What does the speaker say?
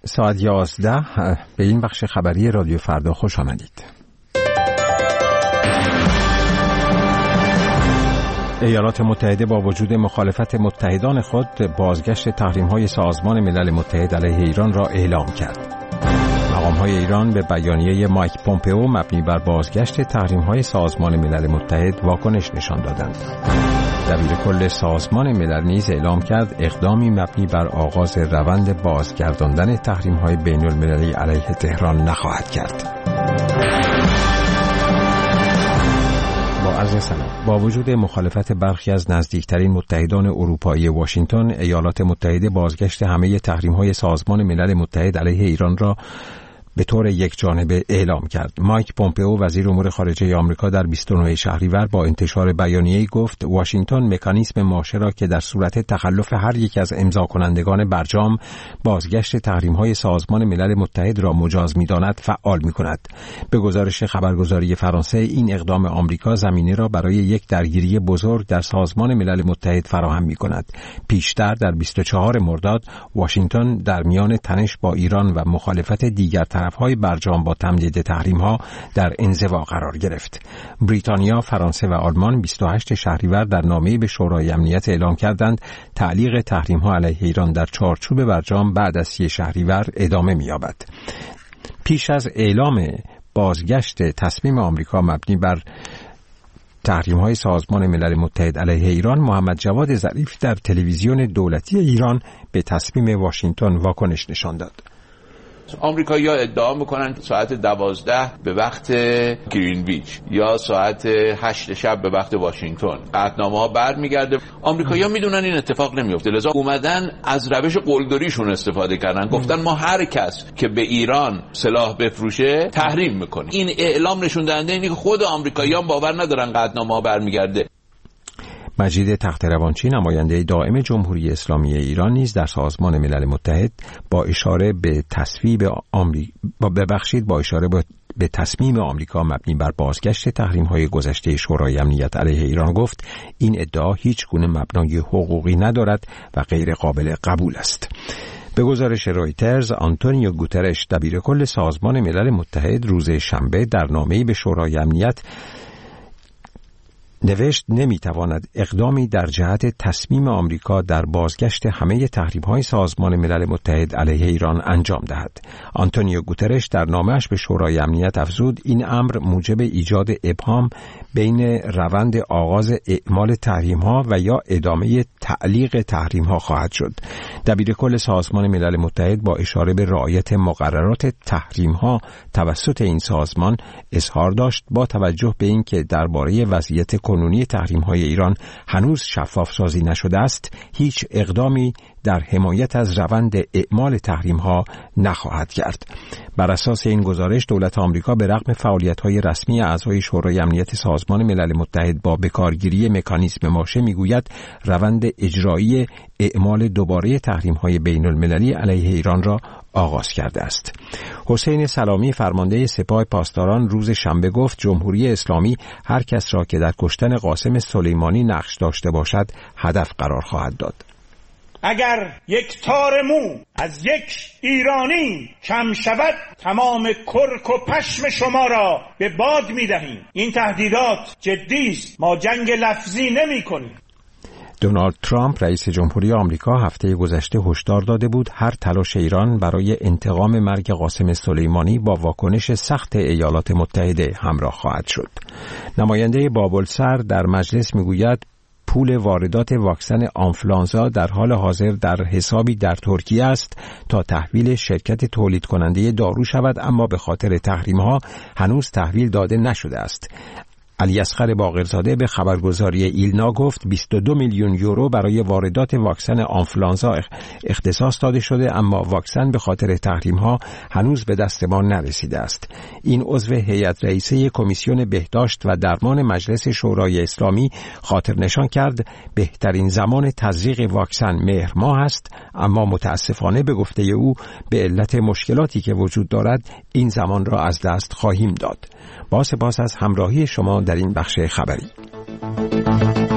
ساعت 11 به این بخش خبری رادیو فردا خوش آمدید. ایالات متحده با وجود مخالفت متحدان خود بازگشت تحریم‌های سازمان ملل متحد علیه ایران را اعلام کرد. مقام‌های ایران به بیانیه مایک پومپئو مبنی بر بازگشت تحریم‌های سازمان ملل متحد واکنش نشان دادند. دبیر کل سازمان ملل نیز اعلام کرد اقدامی مبنی بر آغاز روند بازگرداندن تحریم‌های بین‌المللی علیه تهران نخواهد کرد. با وجود مخالفت برخی از نزدیکترین متحدان اروپایی واشنگتن، ایالات متحده بازگشت همه تحریم‌های سازمان ملل متحد علیه ایران را به طور یکجانبه اعلام کرد. مایک پومپئو وزیر امور خارجه آمریکا در 29 شهریور با انتشار بیانیه‌ای گفت واشنگتن مکانیزم ماشه را که در صورت تخلف هر یک از امضا کنندگان برجام بازگشت تحریم‌های سازمان ملل متحد را مجاز می‌داند فعال می‌کند. به گزارش خبرگزاری فرانسه، این اقدام آمریکا زمینه را برای یک درگیری بزرگ در سازمان ملل متحد فراهم می‌کند. پیشتر در 24 مرداد واشنگتن در میان تنش با ایران و مخالفت دیگر طرف‌های برجام با تمدید تحریم‌ها در انزوا قرار گرفت. بریتانیا، فرانسه و آلمان 28 شهریور در نامه‌ای به شورای امنیت اعلام کردند تعلیق تحریم‌ها علیه ایران در چارچوب برجام بعد از 30 شهریور ادامه می‌یابد. پیش از اعلام بازگشت تصمیم آمریکا مبنی بر تحریم‌های سازمان ملل متحد علیه ایران، محمد جواد ظریف در تلویزیون دولتی ایران به تصمیم واشنگتن واکنش نشان داد. آمریکایی‌ها ادعا میکنن ساعت 12 به وقت گرینویچ یا ساعت 8 شب به وقت واشنگتن قطعنامه‌ها برمیگرده. آمریکایی‌ها میدونن این اتفاق نمیفته، لذا اومدن از روش قلدریشون استفاده کردن، گفتن ما هر کس که به ایران سلاح بفروشه تحریم میکنیم. این اعلام نشون دهنده اینه که خود آمریکایی‌ها باور ندارن قطعنامه‌ها برمیگرده. مجید تخت‌روانچی، نماینده دائم جمهوری اسلامی ایران، نیز در سازمان ملل متحد با اشاره به تصمیم آمریکا مبنی بر بازگشت تحریم‌های گذشته شورای امنیت علیه ایران گفت این ادعا هیچ گونه مبنای حقوقی ندارد و غیر قابل قبول است. به گزارش رویترز، آنتونیو گوترش، دبیر کل سازمان ملل متحد، روز شنبه در نامه‌ای به شورای امنیت نوشت نمیتواند اقدامی در جهت تصمیم آمریکا در بازگشت همه تحریم‌های سازمان ملل متحد علیه ایران انجام دهد. آنتونیو گوترش در نامه‌اش به شورای امنیت افزود این امر موجب ایجاد ابهام بین روند آغاز اعمال تحریم‌ها و یا ادامه تعلیق تحریم‌ها خواهد شد. دبیر کل سازمان ملل متحد با اشاره به رعایت مقررات تحریم‌ها توسط این سازمان اظهار داشت با توجه به اینکه درباره وضعیت کنونی تحریم‌های ایران هنوز شفاف سازی نشده است، هیچ اقدامی در حمایت از روند اعمال تحریم‌ها نخواهد کرد. بر اساس این گزارش، دولت آمریکا به رغم فعالیت‌های رسمی اعضای شورای امنیت سازمان ملل متحد با بکارگیری مکانیزم ماشه میگوید روند اجرایی اعمال دوباره تحریم‌های بین‌المللی علیه ایران را آغاز کرده است. حسین سلامی، فرمانده سپاه پاسداران، روز شنبه گفت جمهوری اسلامی هر کس را که در کشتن قاسم سلیمانی نقش داشته باشد هدف قرار خواهد داد. اگر یک تار مو از یک ایرانی کم شود تمام کرک و پشم شما را به باد می‌دهیم. این تهدیدات جدی است، ما جنگ لفظی نمی‌کنیم. دونالد ترامپ، رئیس جمهوری آمریکا، هفته گذشته هشدار داده بود هر تلاش ایران برای انتقام مرگ قاسم سلیمانی با واکنش سخت ایالات متحده همراه خواهد شد. نماینده بابلسر در مجلس میگوید پول واردات واکسن آنفلانزا در حال حاضر در حسابی در ترکیه است تا تحویل شرکت تولید کننده دارو شود، اما به خاطر تحریم‌ها هنوز تحویل داده نشده است. علی اصغر باقرزاده به خبرگزاری ایلنا گفت 22 میلیون یورو برای واردات واکسن آنفلانزا اختصاص داده شده، اما واکسن به خاطر تحریم‌ها هنوز به دست ما نرسیده است. این عضو هیئت رئیسه کمیسیون بهداشت و درمان مجلس شورای اسلامی خاطر نشان کرد بهترین زمان تزریق واکسن مهر ماه است، اما متاسفانه به گفته او به علت مشکلاتی که وجود دارد این زمان را از دست خواهیم داد. با سپاس از همراهی شما در این بخش خبری.